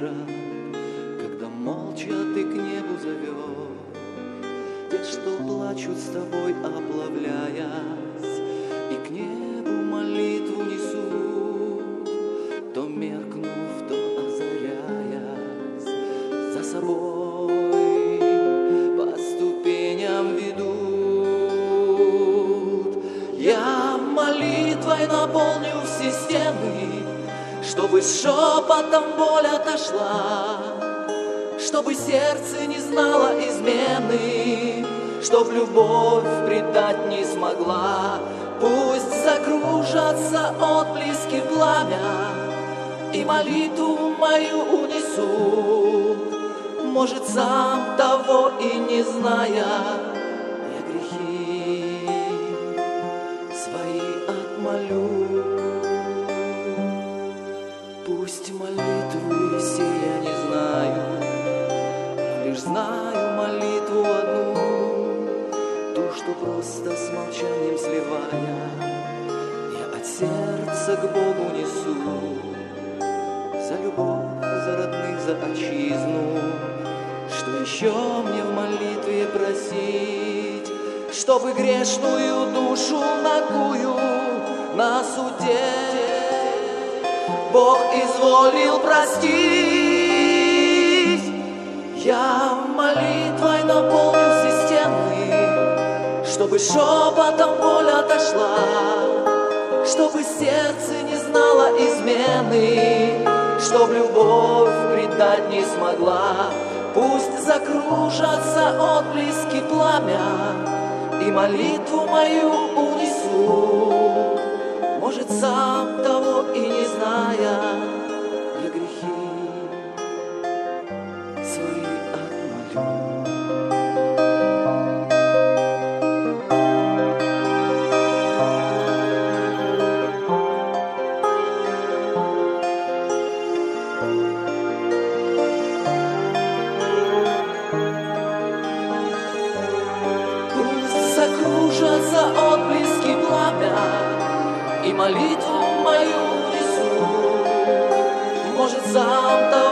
душа, когда молча ты к небу зовешь. Те, что плачут с тобой, оплавляясь, и к небу молитву несут, то меркнув, то озаряясь, за собой по ступеням ведут. Я молитвой наполню все стены, чтобы с шепотом боль отошла, чтобы сердце не знало измены, чтоб любовь предать не смогла. Пусть закружатся отблески пламя и молитву мою унесут. Может, сам того и не зная, я грехи свои отмолю. Пусть молитвы все я не знаю, лишь знаю молитву одну, ту, что просто с молчанием сливая, я от сердца к Богу несу. За любовь, за родных, за отчизну, что еще мне в молитве просить, чтобы грешную душу нагую на суде Бог изволил простить. Я молитвой наполню все стены, чтобы шепотом боль отошла, чтобы сердце не знало измены, чтоб любовь предать не смогла. Пусть закружатся отблески пламя и молитву мою унесут. Может, сам того и не зная, я грехи свои отмолю. Пусть закружатся отблески пламя и молитву мою несу. Может, сам того